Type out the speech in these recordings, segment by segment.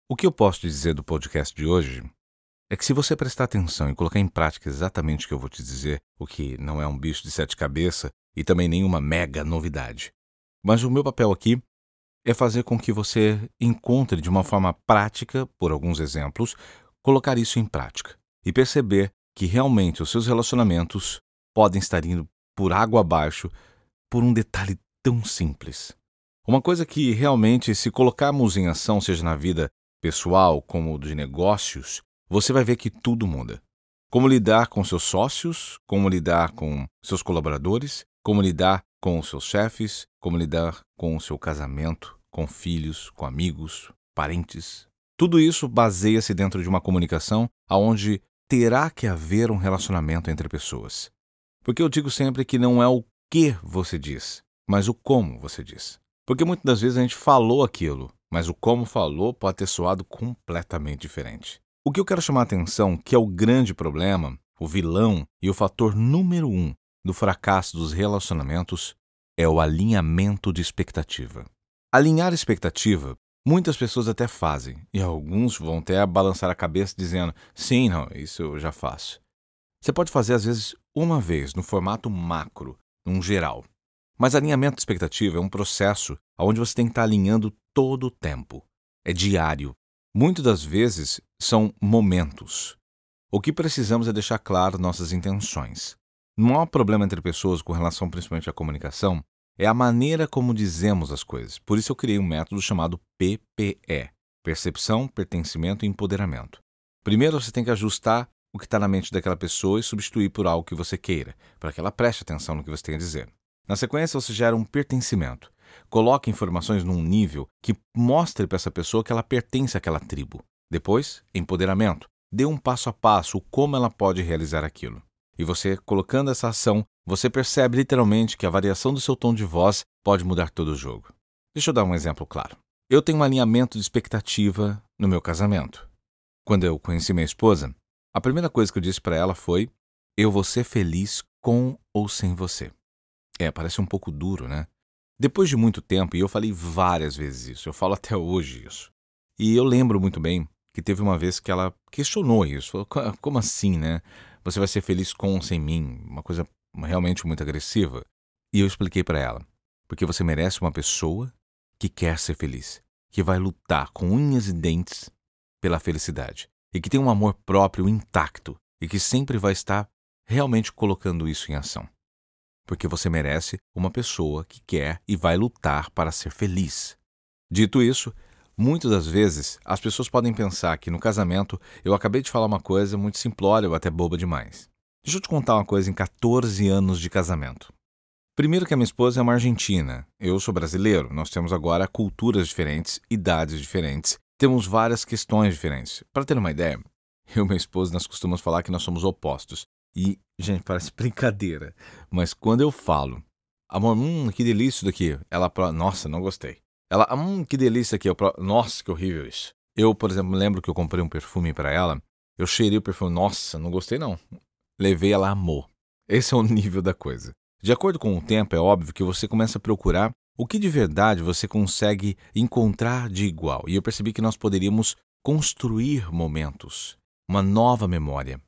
O que eu posso te dizer do podcast de hoje é que se você prestar atenção e colocar em prática exatamente o que eu vou te dizer, o que não é um bicho de sete cabeças e também nenhuma mega novidade, mas o meu papel aqui é fazer com que você encontre de uma forma prática, por alguns exemplos, colocar isso em prática e perceber que realmente os seus relacionamentos podem estar indo por água abaixo por um detalhe tão simples. Uma coisa que realmente, se colocarmos em ação, seja na vida pessoal como de negócios, você vai ver que tudo muda. Como lidar com seus sócios, como lidar com seus colaboradores, como lidar com os seus chefes, como lidar com o seu casamento, com filhos, com amigos, parentes. Tudo isso baseia-se dentro de uma comunicação onde terá que haver um relacionamento entre pessoas. Porque eu digo sempre que não é o que você diz, mas o como você diz. Porque muitas das vezes a gente falou aquilo, mas o como falou pode ter soado completamente diferente. O que eu quero chamar a atenção, que é o grande problema, o vilão e o fator número 1 do fracasso dos relacionamentos, é o alinhamento de expectativa. Alinhar expectativa, muitas pessoas até fazem, e alguns vão até balançar a cabeça dizendo, sim, não, isso eu já faço. Você pode fazer às vezes uma vez, no formato macro, num geral. Mas alinhamento de expectativa é um processo onde você tem que estar alinhando todo o tempo. É diário. Muitas das vezes são momentos. O que precisamos é deixar claro nossas intenções. O maior problema entre pessoas com relação principalmente à comunicação é a maneira como dizemos as coisas. Por isso eu criei um método chamado PPE. Percepção, Pertencimento e Empoderamento. Primeiro você tem que ajustar o que está na mente daquela pessoa e substituir por algo que você queira, para que ela preste atenção no que você tem a dizer. Na sequência, você gera um pertencimento. Coloque informações num nível que mostre para essa pessoa que ela pertence àquela tribo. Depois, empoderamento. Dê um passo a passo como ela pode realizar aquilo. E você, colocando essa ação, você percebe literalmente que a variação do seu tom de voz pode mudar todo o jogo. Deixa eu dar um exemplo claro. Eu tenho um alinhamento de expectativa no meu casamento. Quando eu conheci minha esposa, a primeira coisa que eu disse para ela foi: eu vou ser feliz com ou sem você. Parece um pouco duro, né? Depois de muito tempo, e eu falei várias vezes isso, eu falo até hoje isso. E eu lembro muito bem que teve uma vez que ela questionou isso. Falou, como assim, né? Você vai ser feliz com ou sem mim? Uma coisa realmente muito agressiva. E eu expliquei para ela. Porque você merece uma pessoa que quer ser feliz, que vai lutar com unhas e dentes pela felicidade. E que tem um amor próprio intacto e que sempre vai estar realmente colocando isso em ação. Porque você merece uma pessoa que quer e vai lutar para ser feliz. Dito isso, muitas das vezes as pessoas podem pensar que no casamento eu acabei de falar uma coisa muito simplória ou até boba demais. Deixa eu te contar uma coisa em 14 anos de casamento. Primeiro que a minha esposa é uma argentina, eu sou brasileiro, nós temos agora culturas diferentes, idades diferentes, temos várias questões diferentes. Para ter uma ideia, eu e minha esposa nós costumamos falar que nós somos opostos. E, gente, parece brincadeira, mas quando eu falo, amor, que delícia isso daqui, ela, nossa, não gostei. Ela, que delícia aqui, nossa, que horrível isso. Eu, por exemplo, lembro que eu comprei um perfume para ela, eu cheirei o perfume, nossa, não gostei não. Levei, ela amou. Esse é o nível da coisa. De acordo com o tempo, é óbvio que você começa a procurar o que de verdade você consegue encontrar de igual. E eu percebi que nós poderíamos construir momentos, uma nova memória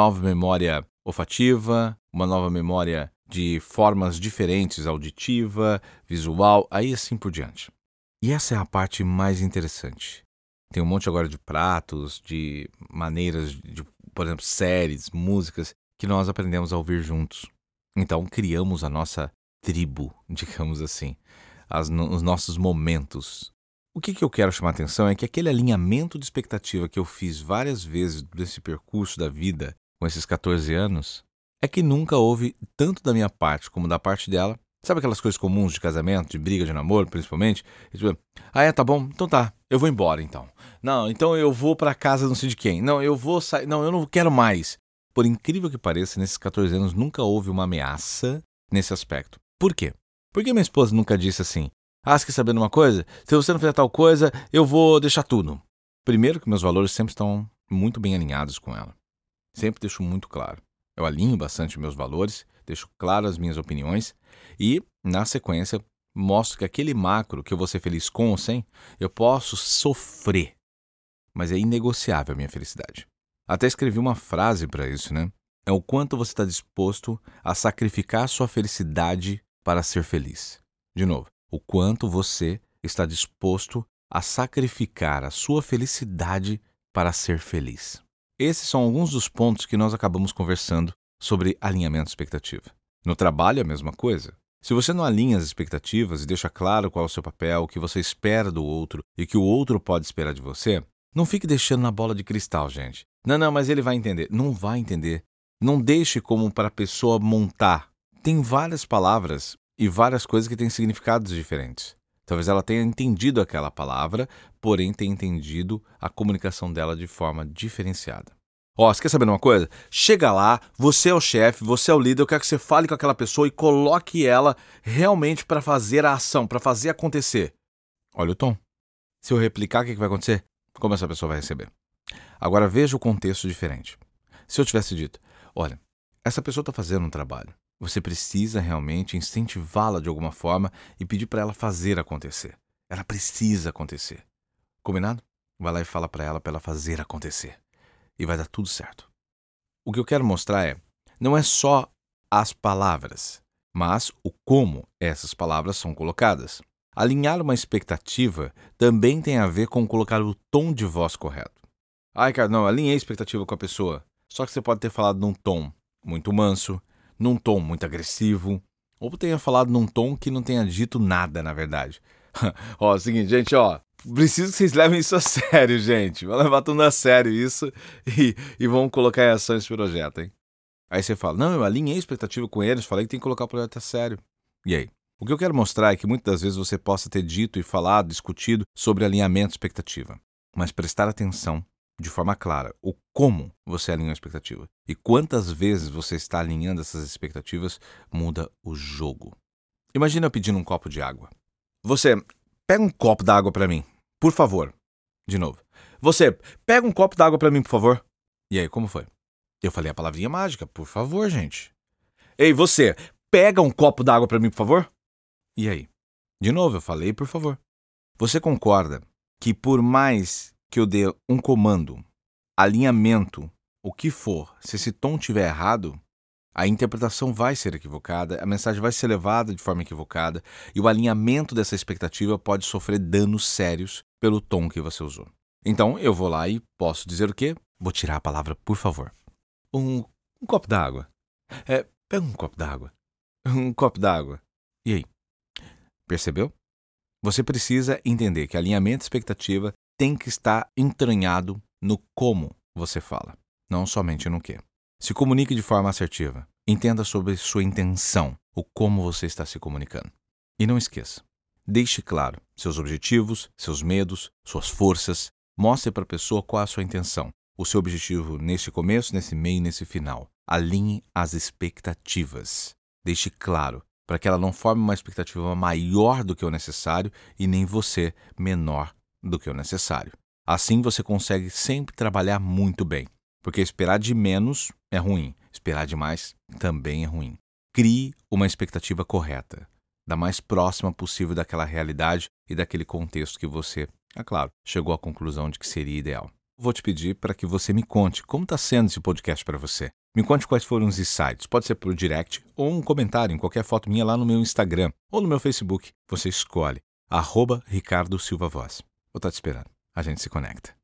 olfativa, uma nova memória de formas diferentes, auditiva, visual, aí assim por diante. E essa é a parte mais interessante. Tem um monte agora de pratos, de maneiras, de, por exemplo, séries, músicas, que nós aprendemos a ouvir juntos. Então, criamos a nossa tribo, digamos assim, os nossos momentos. O que eu quero chamar a atenção é que aquele alinhamento de expectativa que eu fiz várias vezes nesse percurso da vida, com esses 14 anos, é que nunca houve, tanto da minha parte como da parte dela, sabe aquelas coisas comuns de casamento, de briga, de namoro, principalmente? Tá bom, então tá, eu vou embora então. Não, então eu vou pra casa não sei de quem. Não, eu vou sair, não, eu não quero mais. Por incrível que pareça, nesses 14 anos nunca houve uma ameaça nesse aspecto. Por quê? Porque minha esposa nunca disse assim: você quer saber de uma coisa? Se você não fizer tal coisa, eu vou deixar tudo. Primeiro que meus valores sempre estão muito bem alinhados com ela. Sempre deixo muito claro. Eu alinho bastante meus valores, deixo claro as minhas opiniões e, na sequência, mostro que aquele macro que eu vou ser feliz com ou sem, eu posso sofrer. mas é inegociável a minha felicidade. Até escrevi uma frase para isso, né? É o quanto você está disposto a sacrificar sua felicidade para ser feliz. De novo, o quanto você está disposto a sacrificar a sua felicidade para ser feliz. Esses são alguns dos pontos que nós acabamos conversando sobre alinhamento de expectativa. No trabalho é a mesma coisa. Se você não alinha as expectativas e deixa claro qual é o seu papel, o que você espera do outro e o que o outro pode esperar de você, não fique deixando na bola de cristal, gente. Não, mas ele vai entender. Não vai entender. Não deixe como para a pessoa montar. Tem várias palavras e várias coisas que têm significados diferentes. Talvez ela tenha entendido aquela palavra, porém tenha entendido a comunicação dela de forma diferenciada. Você quer saber de uma coisa? Chega lá, você é o chefe, você é o líder, eu quero que você fale com aquela pessoa e coloque ela realmente para fazer a ação, para fazer acontecer. Olha o tom. Se eu replicar, o que vai acontecer? Como essa pessoa vai receber? Agora veja o contexto diferente. Se eu tivesse dito, olha, essa pessoa está fazendo um trabalho. Você precisa realmente incentivá-la de alguma forma e pedir para ela fazer acontecer. Ela precisa acontecer. Combinado? Vai lá e fala para ela fazer acontecer. E vai dar tudo certo. O que eu quero mostrar não é só as palavras, mas o como essas palavras são colocadas. Alinhar uma expectativa também tem a ver com colocar o tom de voz correto. Cara, não, alinhei a expectativa com a pessoa. Só que você pode ter falado num tom muito manso, num tom muito agressivo, ou tenha falado num tom que não tenha dito nada, na verdade. Seguinte, gente, preciso que vocês levem isso a sério, gente. Vão levar tudo a sério isso e vão colocar em ação esse projeto, hein? Aí você fala, não, eu alinhei a expectativa com eles, falei que tem que colocar o projeto a sério. E aí? O que eu quero mostrar é que muitas das vezes você possa ter dito e falado, discutido sobre alinhamento de expectativa, mas prestar atenção de forma clara o como você alinhou a expectativa e quantas vezes você está alinhando essas expectativas muda o jogo. Imagina eu pedindo um copo de água. Você, pega um copo d'água para mim, por favor. De novo. Você, pega um copo d'água para mim, por favor. E aí, como foi? Eu falei a palavrinha mágica, por favor, gente. Ei, você, pega um copo d'água para mim, por favor. E aí? De novo, eu falei, por favor. Você concorda que por mais que eu dê um comando, alinhamento, o que for, se esse tom estiver errado, a interpretação vai ser equivocada, a mensagem vai ser levada de forma equivocada e o alinhamento dessa expectativa pode sofrer danos sérios pelo tom que você usou. Então, eu vou lá e posso dizer o quê? Vou tirar a palavra, por favor. Um copo d'água. Pega um copo d'água. Um copo d'água. E aí? Percebeu? Você precisa entender que alinhamento de expectativa tem que estar entranhado no como você fala, não somente no que. Se comunique de forma assertiva. Entenda sobre sua intenção, o como você está se comunicando. E não esqueça, deixe claro seus objetivos, seus medos, suas forças. Mostre para a pessoa qual é a sua intenção, o seu objetivo nesse começo, nesse meio e nesse final. Alinhe as expectativas. Deixe claro, para que ela não forme uma expectativa maior do que o necessário e nem você menor do que o necessário. Assim você consegue sempre trabalhar muito bem. Porque esperar de menos é ruim, esperar demais também é ruim. Crie uma expectativa correta, da mais próxima possível daquela realidade e daquele contexto que você, é claro, chegou à conclusão de que seria ideal. Vou te pedir para que você me conte como está sendo esse podcast para você. Me conte quais foram os insights, pode ser por direct ou um comentário em qualquer foto minha lá no meu Instagram ou no meu Facebook. Você escolhe, @Ricardo Silva Voz. Vou estar te esperando, a gente se conecta.